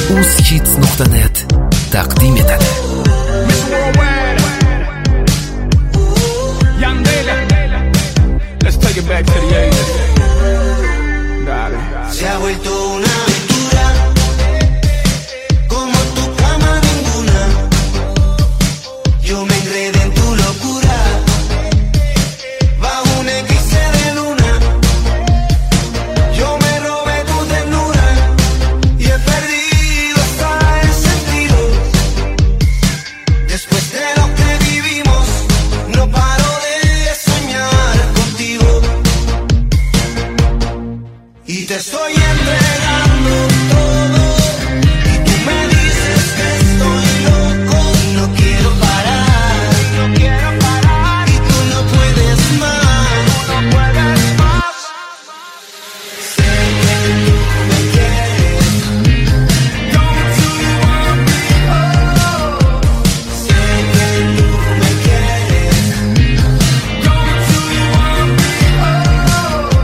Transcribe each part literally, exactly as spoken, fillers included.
uz-hits nuqta net taqdim etadi. Let's take it back to the eighties. Dale. Se ha vuelto una aventura, como tu cama ninguna. Yo me enredé en tu locura, bajo un eclipse de luna. Yo me robé tu ternura y he perdido hasta el sentido. Después de lo que vivimos, no paro de soñar contigo. Y te estoy entregando todo, y tú me dices que estoy loco. Y no quiero parar, no quiero parar. Y tú no puedes más, tú no puedes más. Sé que tú me quieres. Don't you want me? Oh. Sé que tú me quieres. Don't you want me? Oh.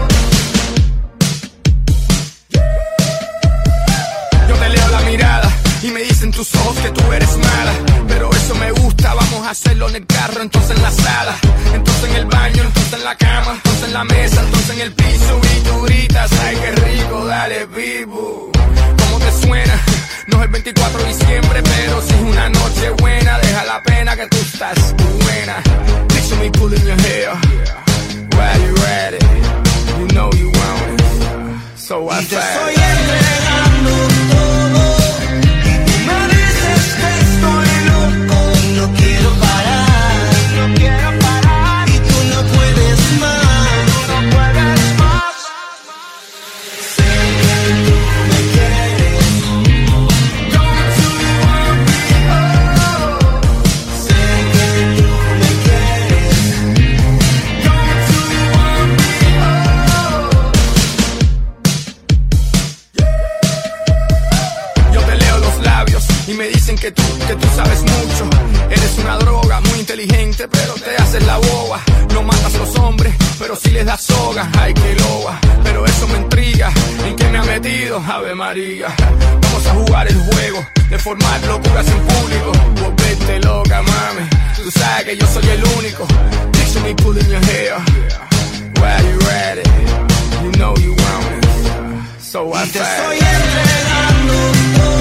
Yo te leo la mirada y me dicen tus ojos que tú eres mala, pero eso me gusta. Vamos a hacerlo en el carro, entonces en la sala, entonces en el baño, entonces en la cama, entonces en la mesa, entonces en el piso. Y tú gritas, ay qué rico, dale vivo. ¿Cómo te suena? No es el veinticuatro de diciembre, pero si es una noche buena. Deja la pena que tú estás buena. Picture me pulling your hair while you ready. You know you want it, so I Y te fight. estoy entregando todo, y tú me dices que estoy loco. Y no quiero parar, no quiero parar. Y tú no puedes más, tú no puedes más. Sé que tú me quieres. Don't you want me? Oh. Sé que tú me quieres. Don't you want me? Oh. Yo te leo los labios y me dicen que tú, que tú sabes mucho. Eres una droga muy inteligente, pero te haces la boba. No matas a los hombres, pero sí les das soga. Ay, qué loba, pero eso me intriga. ¿En qué me ha metido? Ave María. Vamos a jugar el juego de formar locuras en público. Volverte loca, mami. Tú sabes que yo soy el único. Picture me pulling your hair while you ready. You know you want it, so I Y te fight. estoy entregando todo.